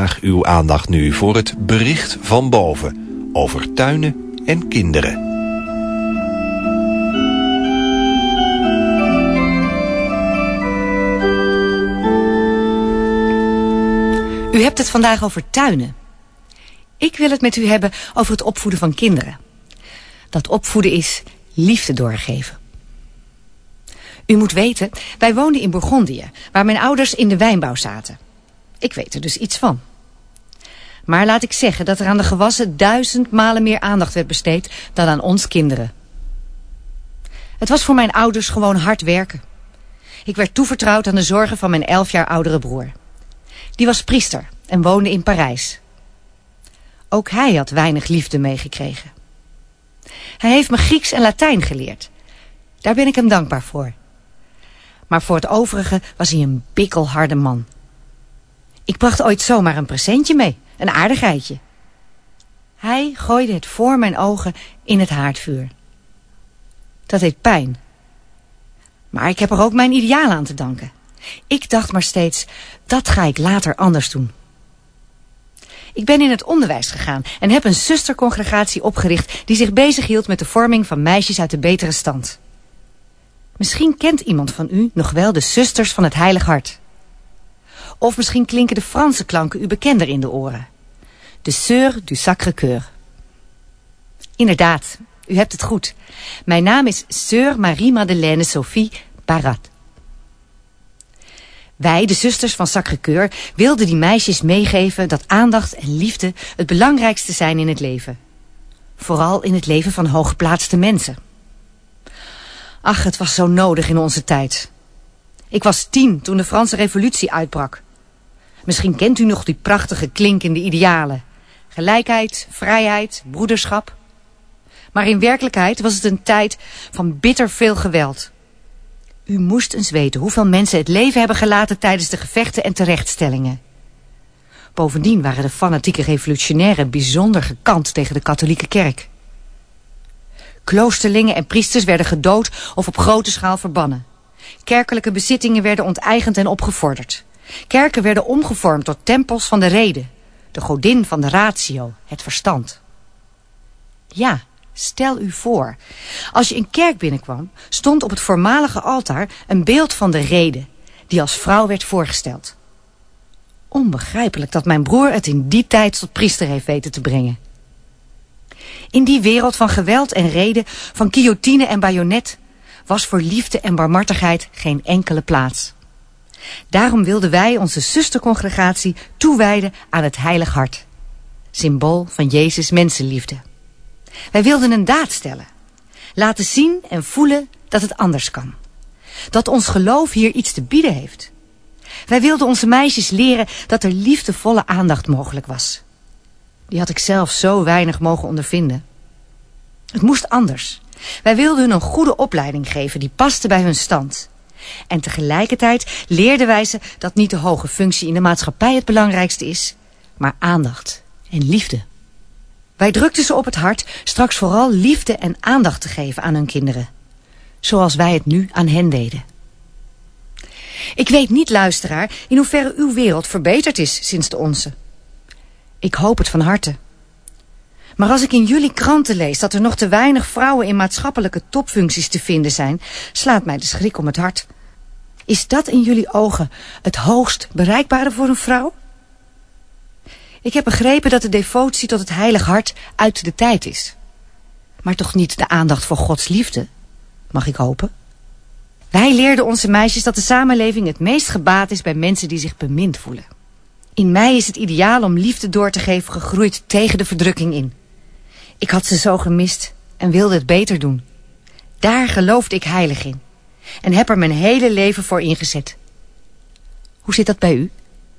Graag uw aandacht nu voor het bericht van boven over tuinen en kinderen. U hebt het vandaag over tuinen. Ik wil het met u hebben over het opvoeden van kinderen. Dat opvoeden is liefde doorgeven. U moet weten, wij woonden in Bourgondië, waar mijn ouders in de wijnbouw zaten. Ik weet er dus iets van. Maar laat ik zeggen dat er aan de gewassen 1000 malen meer aandacht werd besteed dan aan ons kinderen. Het was voor mijn ouders gewoon hard werken. Ik werd toevertrouwd aan de zorgen van mijn 11 jaar oudere broer. Die was priester en woonde in Parijs. Ook hij had weinig liefde meegekregen. Hij heeft me Grieks en Latijn geleerd. Daar ben ik hem dankbaar voor. Maar voor het overige was hij een bikkelharde man. Ik bracht ooit zomaar een presentje mee, een aardigheidje. Hij gooide het voor mijn ogen in het haardvuur. Dat deed pijn. Maar ik heb er ook mijn ideaal aan te danken. Ik dacht maar steeds, dat ga ik later anders doen. Ik ben in het onderwijs gegaan en heb een zustercongregatie opgericht die zich bezighield met de vorming van meisjes uit de betere stand. Misschien kent iemand van u nog wel de Zusters van het Heilig Hart. Of misschien klinken de Franse klanken u bekender in de oren. De Sœurs du Sacré-Cœur. Inderdaad, u hebt het goed. Mijn naam is Sœur Marie-Madeleine Sophie Barat. Wij, de Zusters van Sacré-Cœur, wilden die meisjes meegeven dat aandacht en liefde het belangrijkste zijn in het leven. Vooral in het leven van hooggeplaatste mensen. Ach, het was zo nodig in onze tijd. Ik was 10 toen de Franse Revolutie uitbrak. Misschien kent u nog die prachtige klinkende idealen. Gelijkheid, vrijheid, broederschap. Maar in werkelijkheid was het een tijd van bitter veel geweld. U moest eens weten hoeveel mensen het leven hebben gelaten tijdens de gevechten en terechtstellingen. Bovendien waren de fanatieke revolutionairen bijzonder gekant tegen de katholieke kerk. Kloosterlingen en priesters werden gedood of op grote schaal verbannen. Kerkelijke bezittingen werden onteigend en opgevorderd. Kerken werden omgevormd tot tempels van de rede, de godin van de ratio, het verstand. Ja, stel u voor, als je een kerk binnenkwam, stond op het voormalige altaar een beeld van de rede, die als vrouw werd voorgesteld. Onbegrijpelijk dat mijn broer het in die tijd tot priester heeft weten te brengen. In die wereld van geweld en rede, van guillotine en bajonet, was voor liefde en barmhartigheid geen enkele plaats. Daarom wilden wij onze zustercongregatie toewijden aan het Heilig Hart, symbool van Jezus' mensenliefde. Wij wilden een daad stellen, laten zien en voelen dat het anders kan. Dat ons geloof hier iets te bieden heeft. Wij wilden onze meisjes leren dat er liefdevolle aandacht mogelijk was. Die had ik zelf zo weinig mogen ondervinden. Het moest anders. Wij wilden hun een goede opleiding geven die paste bij hun stand. En tegelijkertijd leerden wij ze dat niet de hoge functie in de maatschappij het belangrijkste is, maar aandacht en liefde. Wij drukten ze op het hart straks vooral liefde en aandacht te geven aan hun kinderen. Zoals wij het nu aan hen deden. Ik weet niet, luisteraar, in hoeverre uw wereld verbeterd is sinds de onze. Ik hoop het van harte. Maar als ik in jullie kranten lees dat er nog te weinig vrouwen in maatschappelijke topfuncties te vinden zijn, slaat mij de schrik om het hart. Is dat in jullie ogen het hoogst bereikbare voor een vrouw? Ik heb begrepen dat de devotie tot het Heilig Hart uit de tijd is. Maar toch niet de aandacht voor Gods liefde, mag ik hopen? Wij leerden onze meisjes dat de samenleving het meest gebaat is bij mensen die zich bemind voelen. In mij is het ideaal om liefde door te geven gegroeid tegen de verdrukking in. Ik had ze zo gemist en wilde het beter doen. Daar geloofde ik heilig in. En heb er mijn hele leven voor ingezet. Hoe zit dat bij u?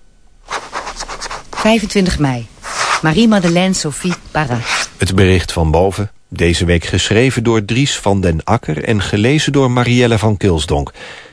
25 mei. Marie-Madeleine Sophie Barat. Het bericht van boven, deze week geschreven door Dries van den Akker en gelezen door Marielle van Kilsdonk.